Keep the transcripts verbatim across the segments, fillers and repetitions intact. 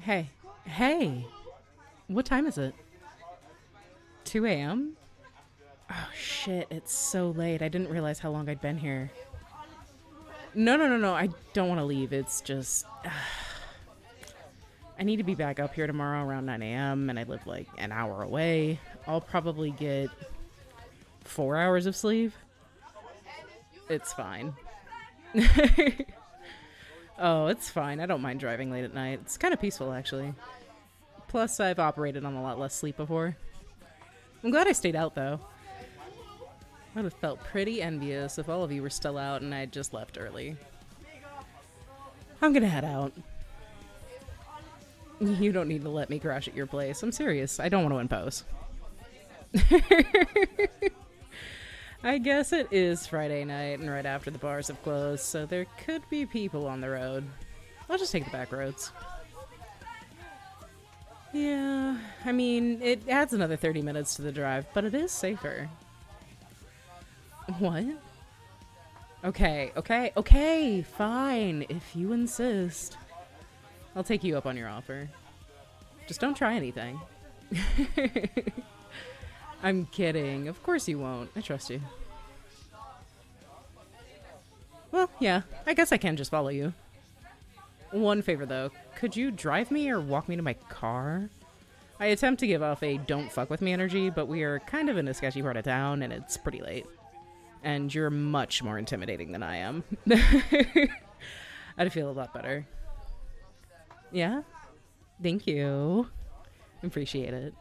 Hey. Hey. What time is it? two a m? Oh, shit. It's so late. I didn't realize how long I'd been here. No, no, no, no. I don't want to leave. It's just. Uh, I need to be back up here tomorrow around nine a m, and I live like an hour away. I'll probably get four hours of sleep. It's fine. Oh, it's fine. I don't mind driving late at night. It's kind of peaceful, actually. Plus, I've operated on a lot less sleep before. I'm glad I stayed out, though. I would have felt pretty envious if all of you were still out and I had just left early. I'm gonna head out. You don't need to let me crash at your place. I'm serious. I don't want to impose. I guess it is Friday night and right after the bars have closed, so there could be people on the road. I'll just take the back roads. Yeah, I mean, it adds another thirty minutes to the drive, but it is safer. What? Okay, okay, okay, fine, if you insist. I'll take you up on your offer. Just don't try anything. I'm kidding. Of course you won't. I trust you. Well, yeah, I guess I can just follow you. One favor, though. Could you drive me or walk me to my car? I attempt to give off a don't fuck with me energy, but we are kind of in a sketchy part of town, and it's pretty late. And you're much more intimidating than I am. I'd feel a lot better. Yeah? Thank you. Appreciate it.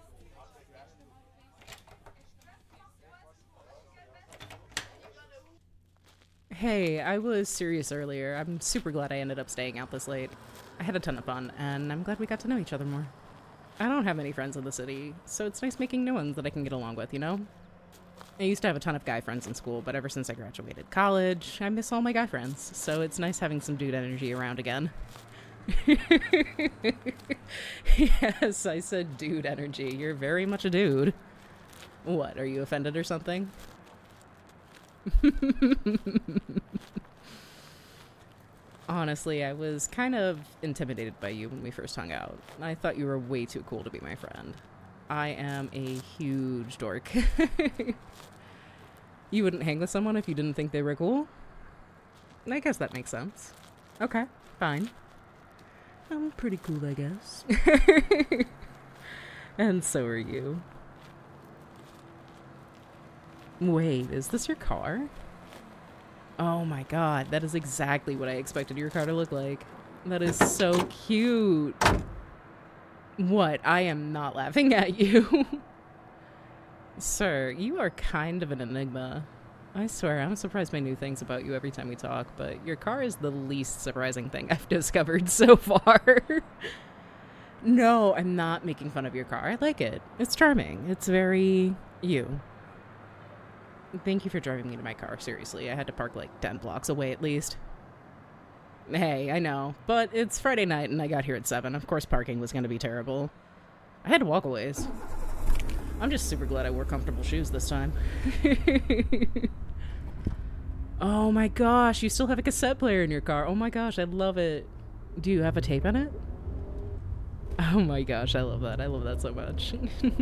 Hey, I was serious earlier. I'm super glad I ended up staying out this late. I had a ton of fun, and I'm glad we got to know each other more. I don't have many friends in the city, so it's nice making new ones that I can get along with, you know? I used to have a ton of guy friends in school, but ever since I graduated college, I miss all my guy friends, so it's nice having some dude energy around again. Yes, I said dude energy. You're very much a dude. What, are you offended or something? Honestly, I was kind of intimidated by you when we first hung out. I thought you were way too cool to be my friend. I am a huge dork. You wouldn't hang with someone if you didn't think they were cool? I guess that makes sense. Okay, fine. I'm pretty cool, I guess. And so are you. Wait, is this your car? Oh my god, that is exactly what I expected your car to look like. That is so cute. What? I am not laughing at you. Sir, you are kind of an enigma. I swear, I'm surprised by new things about you every time we talk, but your car is the least surprising thing I've discovered so far. No, I'm not making fun of your car. I like it. It's charming. It's very you. Thank you for driving me to my car, seriously. I had to park like ten blocks away at least. Hey, I know, but it's Friday night and I got here at seven. Of course parking was going to be terrible. I had to walk a ways. I'm just super glad I wore comfortable shoes this time. Oh my gosh, you still have a cassette player in your car. Oh my gosh, I love it. Do you have a tape in it? Oh my gosh, I love that. I love that so much.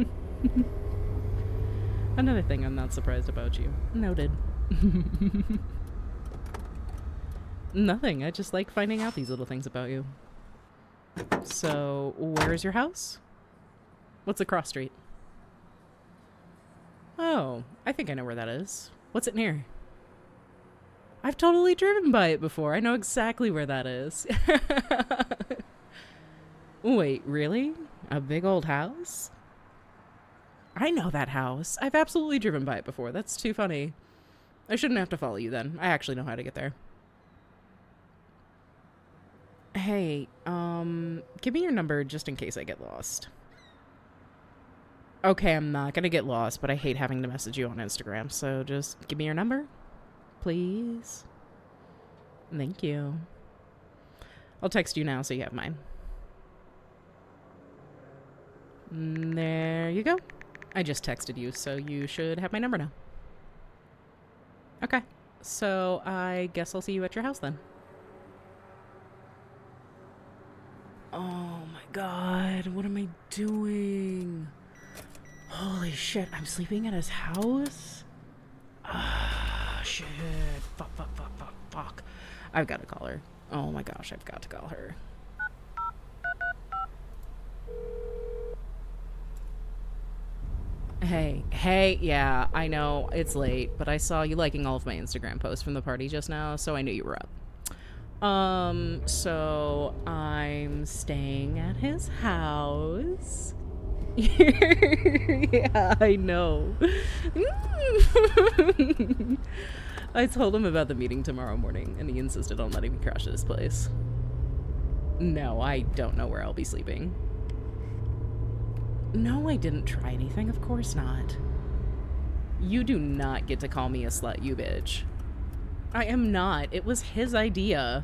Another thing I'm not surprised about you. Noted. Nothing. I just like finding out these little things about you. So, where is your house? What's across street? Oh, I think I know where that is. What's it near? I've totally driven by it before. I know exactly where that is. Wait, really? A big old house? I know that house. I've absolutely driven by it before. That's too funny. I shouldn't have to follow you then. I actually know how to get there. Hey, um, give me your number just in case I get lost. Okay, I'm not gonna get lost, but I hate having to message you on Instagram, so just give me your number, please. Thank you. I'll text you now so you have mine. Mm, there you go. I just texted you, so you should have my number now. Okay, so I guess I'll see you at your house then. Oh my god, what am I doing? Holy shit, I'm sleeping at his house? Ah, shit. Fuck, fuck, fuck, fuck, fuck. I've got to call her. Oh my gosh, I've got to call her. Hey, hey, yeah, I know, it's late, but I saw you liking all of my Instagram posts from the party just now, so I knew you were up. Um, so I'm staying at his house. Yeah, I know. I told him about the meeting tomorrow morning, and he insisted on letting me crash at his place. No, I don't know where I'll be sleeping. No, I didn't try anything. Of course not. You do not get to call me a slut, you bitch. I am not. It was his idea.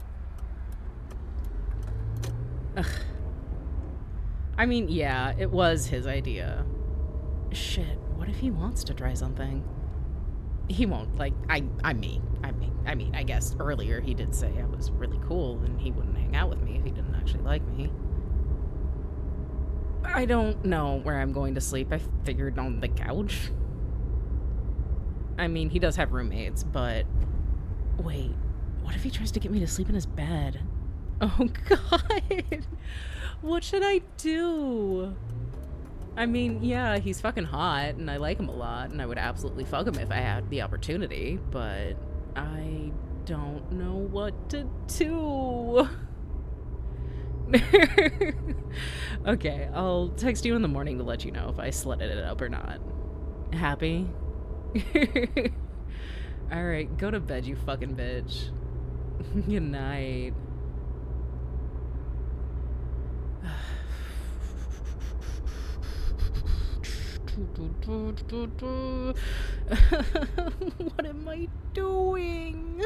Ugh. I mean, yeah, it was his idea. Shit, what if he wants to try something? He won't, like, I, I mean, I mean, I mean, I guess earlier he did say I was really cool and he wouldn't hang out with me if he didn't actually like me. I don't know where I'm going to sleep. I figured on the couch. I mean, he does have roommates, but... Wait, what if he tries to get me to sleep in his bed? Oh, God. What should I do? I mean, yeah, he's fucking hot, and I like him a lot, and I would absolutely fuck him if I had the opportunity, but I don't know what to do. Okay, I'll text you in the morning to let you know if I slutted it up or not. Happy? Alright, go to bed, you fucking bitch. Good night. What am I doing?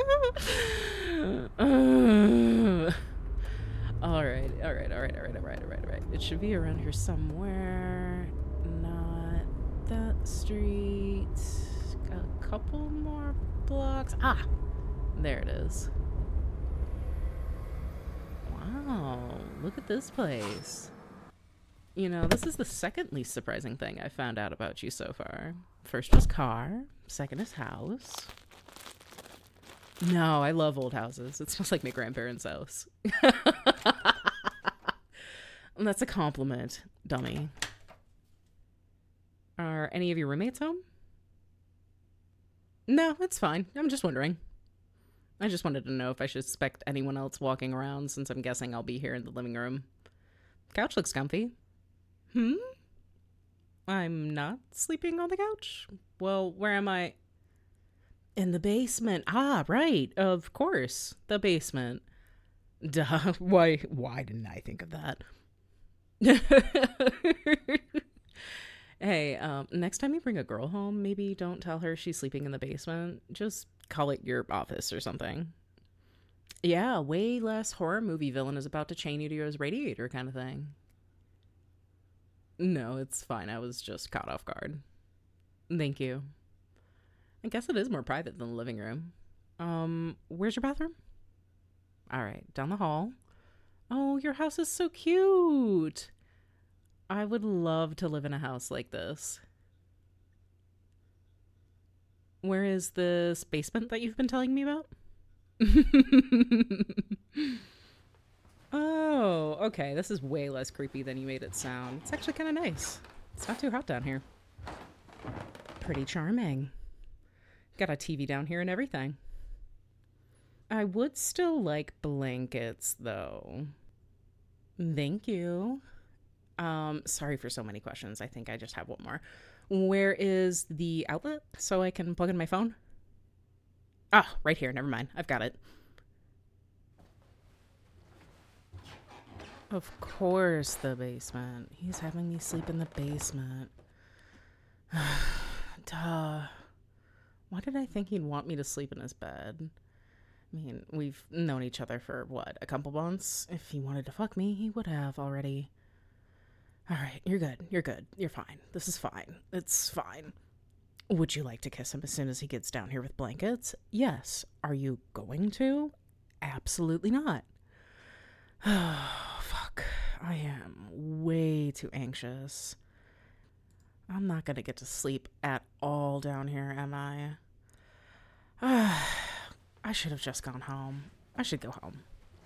uh, all right, all right, all right, all right, all right, all right, all right. It should be around here somewhere. Not that street. A couple more blocks. Ah, there it is. Wow, look at this place. You know, this is the second least surprising thing I found out about you so far. First was car, second is house. No, I love old houses. It smells like my grandparents' house. That's a compliment, dummy. Are any of your roommates home? No, it's fine. I'm just wondering. I just wanted to know if I should expect anyone else walking around, since I'm guessing I'll be here in the living room. Couch looks comfy. Hmm? I'm not sleeping on the couch? Well, where am I? In the basement. Ah, right. Of course. The basement. Duh. Why, why didn't I think of that? Hey, um, next time you bring a girl home, maybe don't tell her she's sleeping in the basement. Just call it your office or something. Yeah, way less horror movie villain is about to chain you to his radiator kind of thing. No, it's fine. I was just caught off guard. Thank you. I guess it is more private than the living room. Um, where's your bathroom? All right, down the hall. Oh, your house is so cute. I would love to live in a house like this. Where is this basement that you've been telling me about? Oh, okay. This is way less creepy than you made it sound. It's actually kind of nice. It's not too hot down here. Pretty charming. Got a T V down here and everything. I would still like blankets, though. Thank you. Um, sorry for so many questions. I think I just have one more. Where is the outlet so I can plug in my phone? Ah, right here. Never mind. I've got it. Of course, the basement. He's having me sleep in the basement. Duh. Why did I think he'd want me to sleep in his bed? I mean, we've known each other for, what, a couple months? If he wanted to fuck me, he would have already. All right, you're good. You're good. You're fine. This is fine. It's fine. Would you like to kiss him as soon as he gets down here with blankets? Yes. Are you going to? Absolutely not. Oh, fuck. I am way too anxious. I'm not gonna get to sleep at all down here, am I? I should have just gone home. I should go home.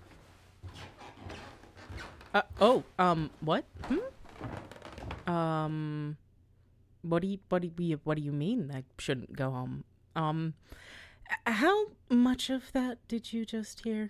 Uh, oh, um, what? Hmm? Um, what do you, what do you, what do you mean I shouldn't go home? Um, how much of that did you just hear?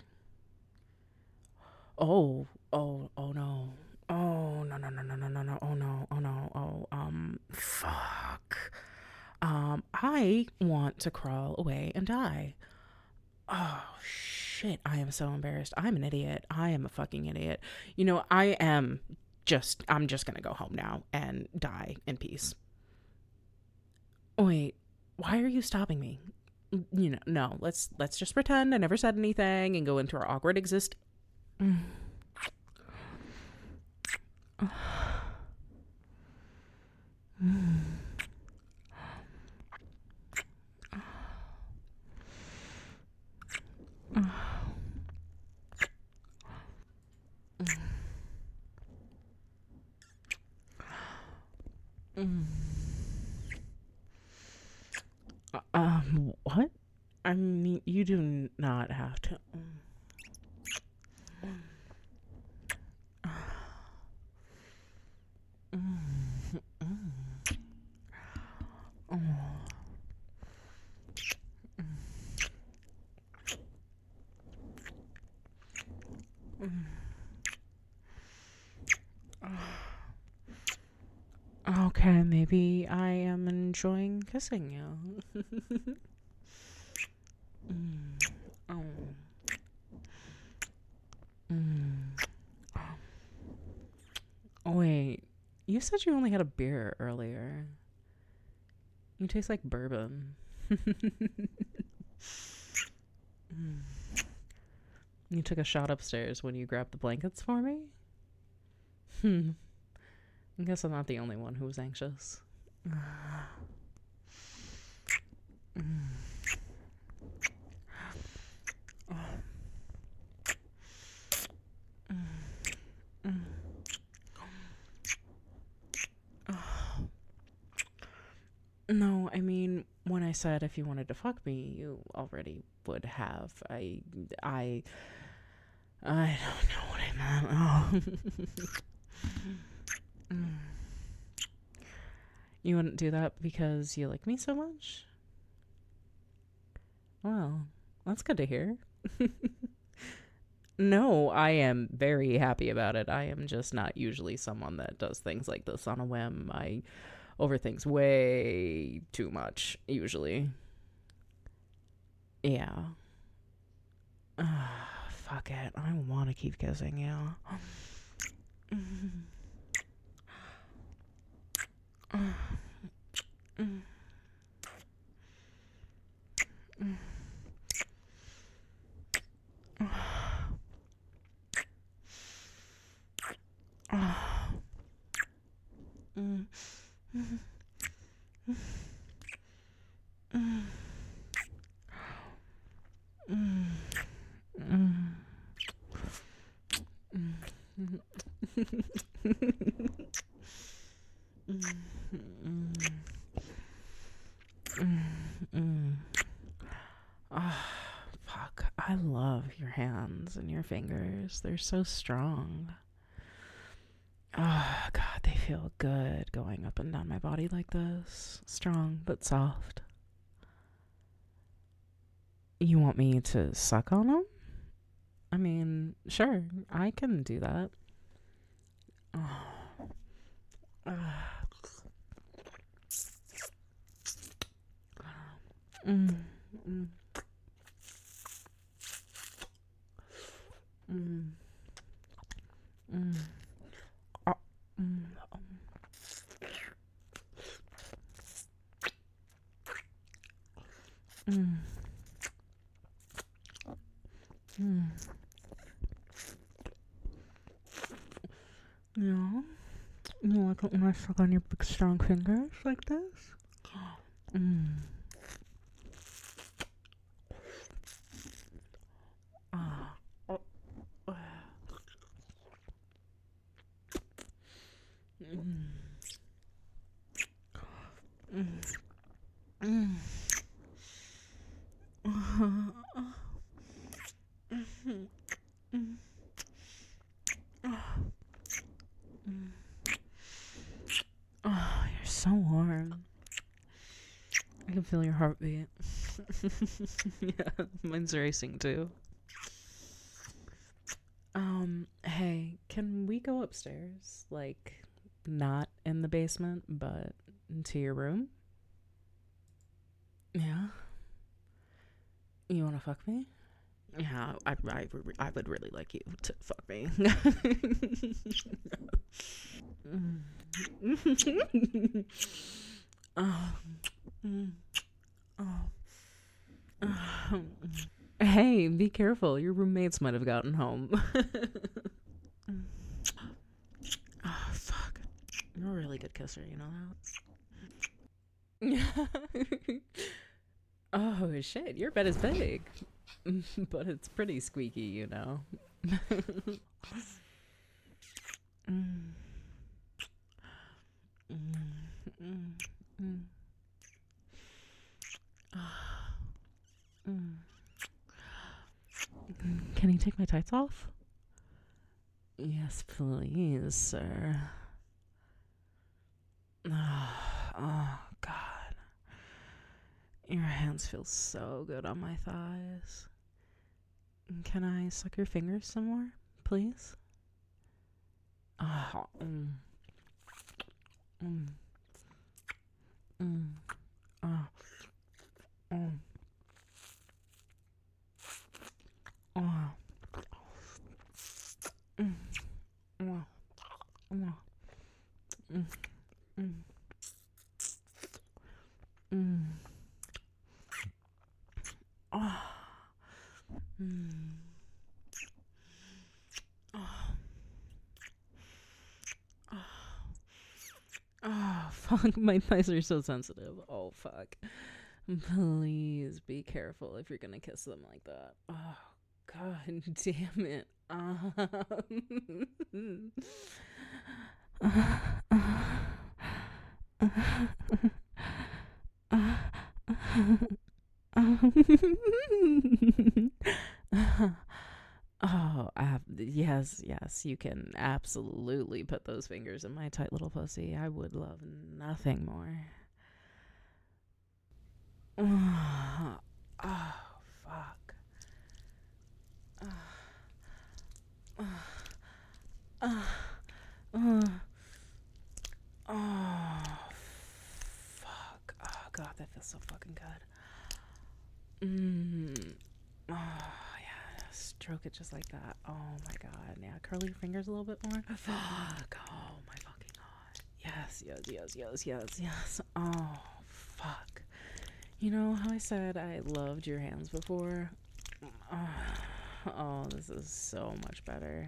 Oh, oh, oh no. Oh, no, no, no, no, no, no, no, oh no, oh no, oh, um, fuck. Um, I want to crawl away and die. Oh, shit, I am so embarrassed. I'm an idiot. I am a fucking idiot. You know, I am just, I'm just gonna go home now and die in peace. Wait, why are you stopping me? You know, no, let's, let's just pretend I never said anything and go into our awkward exist. Mm. Um, what? I mean, you do not have to. Okay, maybe I am enjoying kissing you. mm. Oh. Mm. Wait, you said you only had a beer earlier. You taste like bourbon. mm. You took a shot upstairs when you grabbed the blankets for me? Hmm. I guess I'm not the only one who was anxious. No, I mean, when I said if you wanted to fuck me, you already would have. I, I, I don't know what I meant. Oh. You wouldn't do that because you like me so much? Well, that's good to hear. No, I am very happy about it. I am just not usually someone that does things like this on a whim. I overthink way too much, usually. Yeah. Uh, fuck it. I want to keep kissing you. Oh, fuck. I love your hands and your fingers. They're so strong. Oh, God, they feel good going up and down my body like this. Strong, but soft. You want me to suck on them? I mean, sure, I can do that. Oh. Uh. Mm. Mm. Mm. Mm. Uh, mm. Mm. Mm. Yeah. You like it when I suck on your big strong fingers like this? Mm. Ah. Oh. Oh, you're so warm. I can feel your heartbeat. Yeah, mine's racing too. Um, hey, can we go upstairs? Like, not in the basement, but into your room? Yeah. You want to fuck me? Yeah, I, I, I would really like you to fuck me. Oh. Mm. Oh. Oh. Hey, be careful. Your roommates might have gotten home. Oh, fuck. You're a really good kisser, you know that? Oh, shit. Your bed is big. But it's pretty squeaky, you know. Mm. Mm. Mm. Mm. Mm. Can you take my tights off? Yes, please, sir. Oh, oh, God. Your hands feel so good on my thighs. Can I suck your fingers some more, please? Oh, mm. Mm. Mm. Oh. Oh. Oh. Mm. Oh. Oh. Mm. Mm. Mm. Oh. Mm. Oh. Oh. Oh, fuck. My thighs are so sensitive. Oh, fuck. Please be careful if you're gonna kiss them like that. Oh, God damn it. Um. Oh, uh, yes, yes, you can absolutely put those fingers in my tight little pussy. I would love nothing more. Oh, oh fuck. Oh, oh, oh, oh, fuck. Oh, God, that feels so fucking good. Mm. Oh, yeah. Stroke it just like that. Oh, my God. Yeah, curl your fingers a little bit more. Fuck. Oh, my fucking God. Yes, yes, yes, yes, yes, yes. Oh, fuck. You know how I said I loved your hands before? Oh, oh, this is so much better.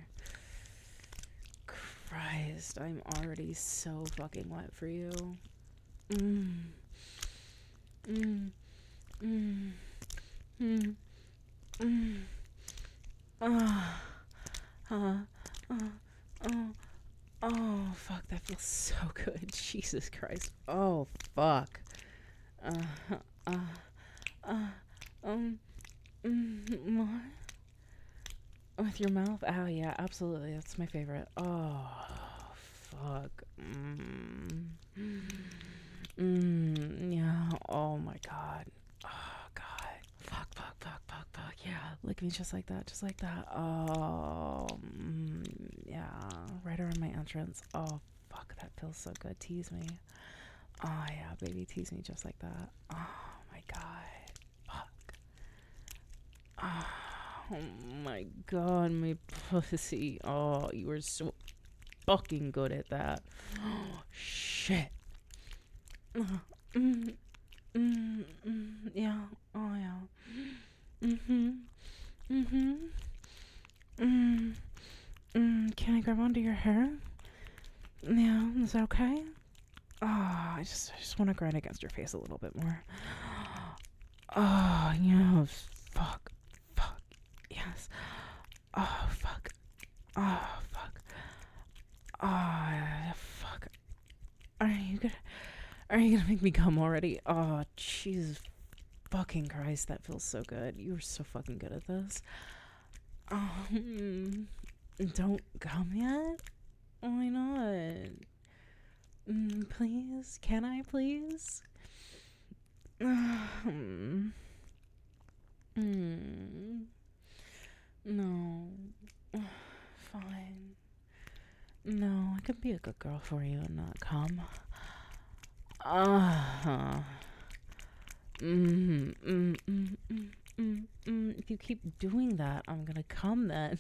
Christ, I'm already so fucking wet for you. Mm. Mm. Mm. Mm. Mm. Ah. Uh, uh, oh. Oh, fuck, that feels so good. Jesus Christ. Oh, fuck. Uh, uh, uh, um, mm, what? With your mouth? Oh, yeah, absolutely. That's my favorite. Oh, fuck. Mm. Mm, yeah. Oh, my God. Oh, God. Fuck, fuck, fuck, fuck, fuck. Yeah. Lick me just like that. Just like that. Oh, mm, yeah. Right around my entrance. Oh, fuck. That feels so good. Tease me. Oh, yeah, baby. Tease me just like that. Oh, my God. Fuck. Oh, my God. My pussy. Oh, you were so fucking good at that. Oh, shit. Mm, mm, mm, yeah. Oh, yeah. Mm-hmm. Mm-hmm. Mm. Mm. Can I grab onto your hair? Yeah. Is that okay? Oh, I just, I just want to grind against your face a little bit more. Oh, yes. Fuck. Fuck. Yes. Oh, fuck. Oh, fuck. Oh, fuck. Are you gonna, are you gonna make me come already? Oh, Jesus fucking Christ, that feels so good. You were so fucking good at this. Oh, Don't come yet? Why not? Mm, please? Can I please? mm. No. Fine. No, I could be a good girl for you and not come. Uh-huh. Mm, mm, mm, mm, mm, mm. If you keep doing that, I'm gonna come then.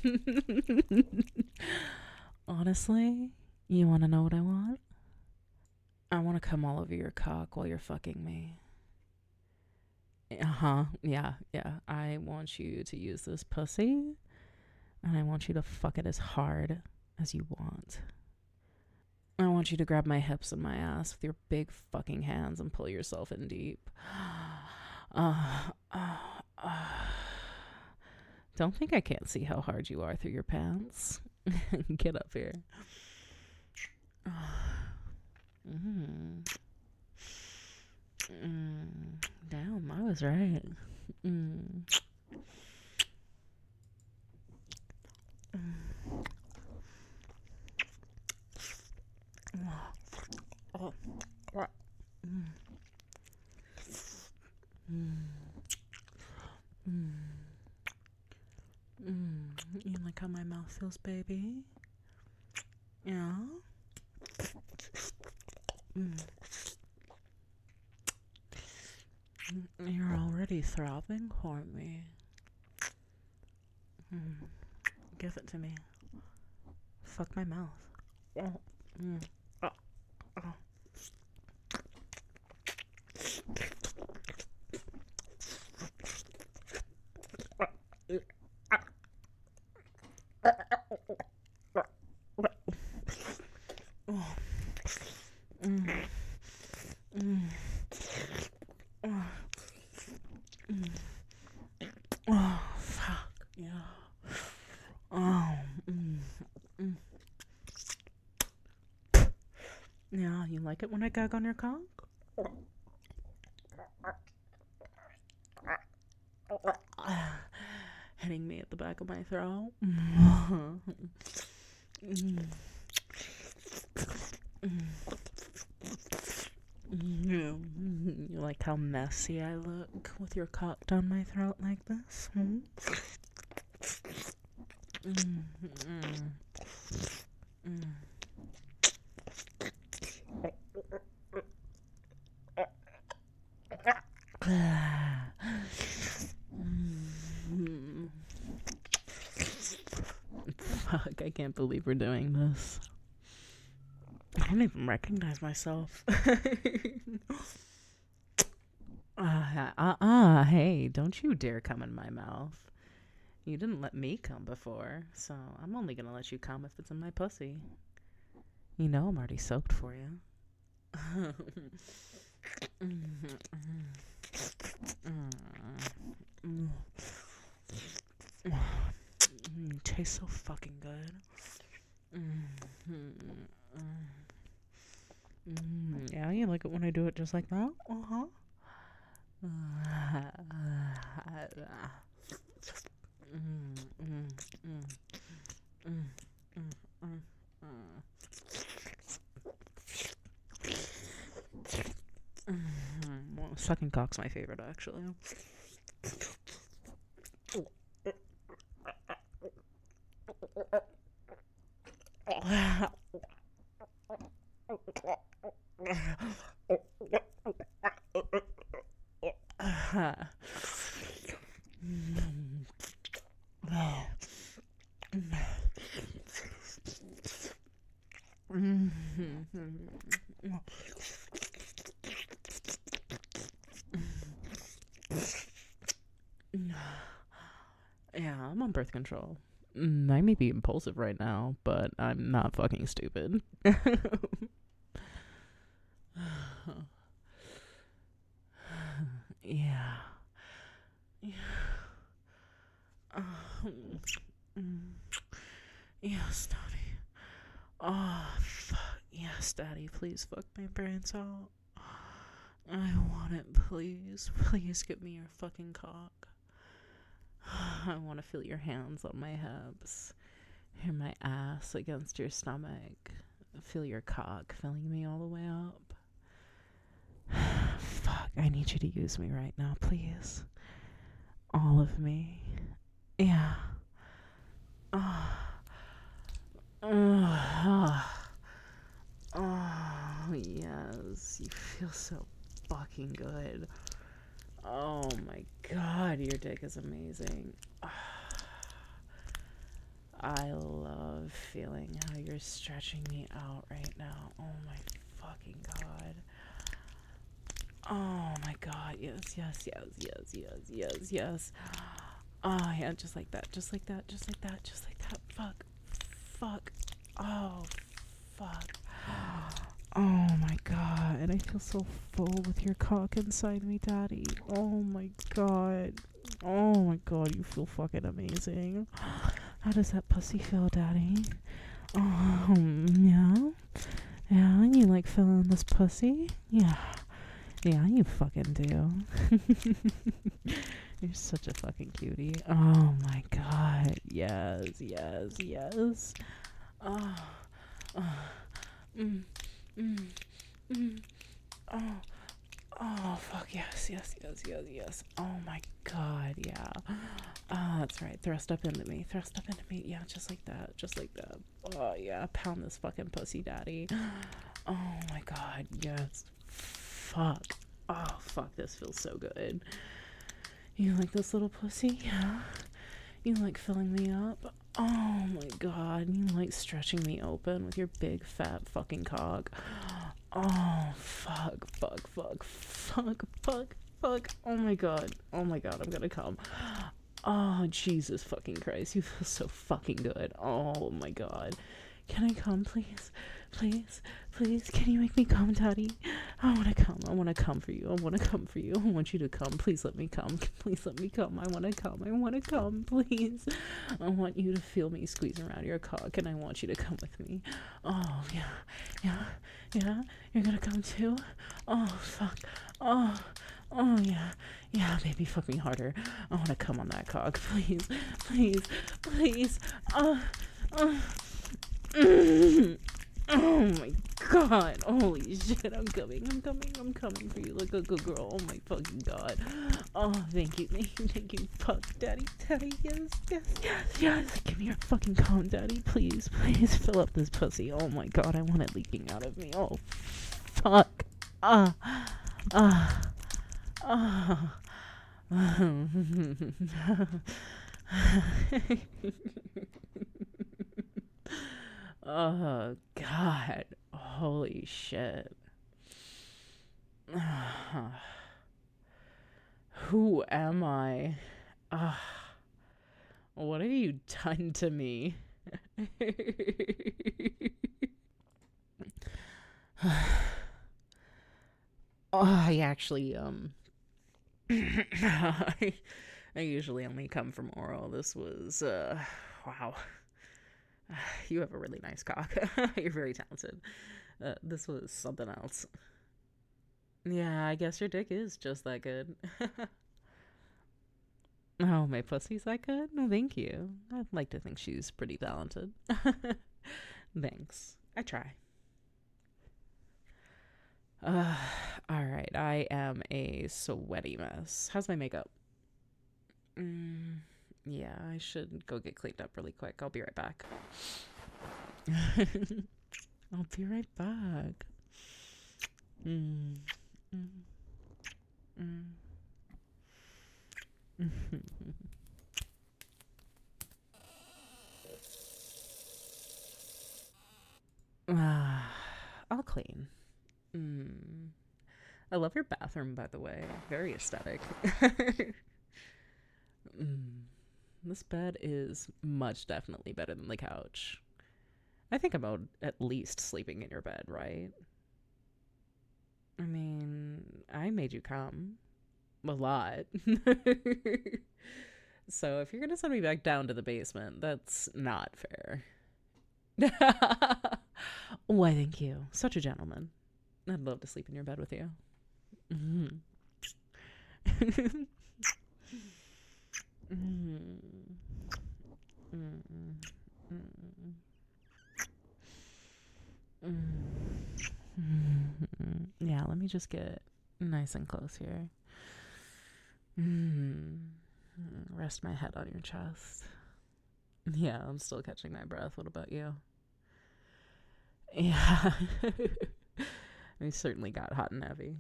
Honestly, you wanna know what I want? I wanna come all over your cock while you're fucking me. Uh-huh. Yeah, yeah. I want you to use this pussy, and I want you to fuck it as hard as you want. I want you to grab my hips and my ass with your big fucking hands and pull yourself in deep. Uh, uh, uh. Don't think I can't see how hard you are through your pants. Get up here. Mm. Mm. Damn, I was right. Mm. Mm. Oh. What? Mm. Mm. Mm. Mm. You like how my mouth feels, baby? Yeah? Mm. You're already throbbing for me. Mm. Give it to me. Fuck my mouth. Oh. Mm. Oh. Oh. Oh. Mm. Mm. Oh. Mm. Oh, fuck. Yeah. Oh. Mm. Mm. Yeah, you like it when I gag on your cock? Hitting me at the back of my throat. Mm. Mm. Mm. You like how messy I look with your cock down my throat like this? Hmm? Mm. Mm. Mm. Mm. Fuck, I can't believe we're doing this. I don't even recognize myself. uh, uh, uh, hey, don't you dare come in my mouth. You didn't let me come before, so I'm only gonna let you come if it's in my pussy. You know I'm already soaked for you. Mm, tastes so fucking good. Mm, yeah, you like it when I do it just like that? Uh-huh. Well, sucking cock's my favorite, actually. Yeah, I'm on birth control. Mm, I may be impulsive right now, but I'm not fucking stupid. Yeah. Yeah. Um, mm. Yes, Daddy. Oh, fuck. Yes, Daddy. Please fuck my brains out. I want it, please. Please give me your fucking cock. I want to feel your hands on my hips, hear my ass against your stomach, feel your cock filling me all the way up. Fuck, I need you to use me right now, please. All of me. Yeah. Oh. Oh. Oh, yes. You feel so fucking good. Oh my god, your dick is amazing. I love feeling how you're stretching me out right now. Oh my fucking god. Oh my god, yes, yes, yes, yes, yes, yes, yes. Oh yeah, just like that, just like that, just like that, just like that. Fuck. Fuck. Oh, fuck. Oh my god, and I feel so full with your cock inside me, daddy. Oh my god. Oh my god, you feel fucking amazing. How does that pussy feel, daddy? Um, yeah? Yeah, you like feeling this pussy? Yeah. Yeah, you fucking do. You're such a fucking cutie. Oh my god. Yes, yes, yes. Oh. Oh. Mm. Mm. Mm. Oh. Oh, fuck, yes, yes, yes, yes, yes. Oh my god, yeah. Ah, oh, that's right. Thrust up into me. Thrust up into me. Yeah, just like that. Just like that. Oh, yeah. Pound this fucking pussy, daddy. Oh my god, yes. Fuck. Oh, fuck, this feels so good. You like this little pussy? Yeah. You like filling me up? Oh my god, you like stretching me open with your big fat fucking cock. Oh, fuck, fuck, fuck, fuck, fuck, fuck. Oh my god. Oh my god, I'm gonna come. Oh, Jesus fucking Christ, you feel so fucking good. Oh my god. Can I come, please? Please? Please? Can you make me come, daddy? I want to come. I want to come for you. I want to come for you. I want you to come. Please let me come. Please let me come. I want to come. I want to come, please. I want you to feel me squeezing around your cock, and I want you to come with me. Oh, yeah. Yeah. Yeah. You're going to come too? Oh, fuck. Oh. Oh, yeah. Yeah, baby, fuck me harder. I want to come on that cock. Please. Please. Please. Oh. Oh. Mm. Oh my god. Holy shit, I'm coming, I'm coming, I'm coming for you like a good girl. Oh my fucking god. Oh, thank you, thank you, thank you. Fuck, daddy, daddy, yes, yes, yes, yes. Give me your fucking cum, daddy, please, please fill up this pussy. Oh my god, I want it leaking out of me. Oh, fuck. Ah, ah, ah. Oh god. Holy shit. Who am I? Uh, what have you done to me? Oh, I actually um I, I usually only come from oral. This was uh wow. You have a really nice cock. You're very talented. Uh, this was something else. Yeah, I guess your dick is just that good. Oh, my pussy's that good? No, thank you. I'd like to think she's pretty talented. Thanks. I try. Uh, all right. I am a sweaty mess. How's my makeup? Mm, yeah, I should go get cleaned up really quick. I'll be right back. I'll be right back. Mm, mm, mm. uh, I'll clean. Mm. I love your bathroom, by the way. Very aesthetic. mm. This bed is much definitely better than the couch. I think about at least sleeping in your bed, right? I mean, I made you come. A lot. So if you're gonna send me back down to the basement, that's not fair. Why, thank you. Such a gentleman. I'd love to sleep in your bed with you. Mm-hmm. Mm. Mm. Mm. Mm. Mm. Yeah, let me just get nice and close here. Mm. Rest my head on your chest. Yeah, I'm still catching my breath. What about you? Yeah. We certainly got hot and heavy.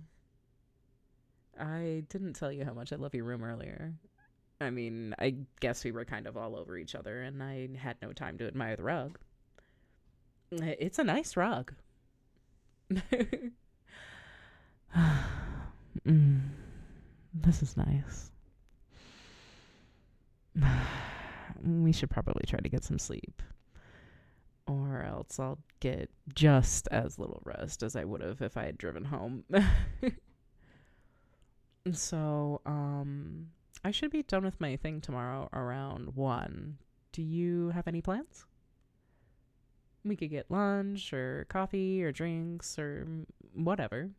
I didn't tell you how much I love your room earlier. I mean, I guess we were kind of all over each other, and I had no time to admire the rug. It's a nice rug. mm, this is nice. We should probably try to get some sleep, or else I'll get just as little rest as I would have if I had driven home. So, um, I should be done with my thing tomorrow around one. Do you have any plans? We could get lunch or coffee or drinks or whatever.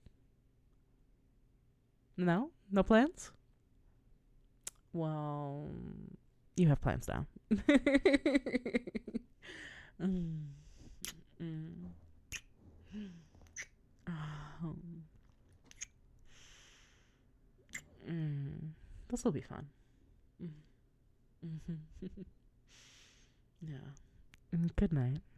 No? No plans? Well, you have plans now. mm. Mm. Um, mm. This will be fun. Mm. Mm-hmm. Yeah. Good night.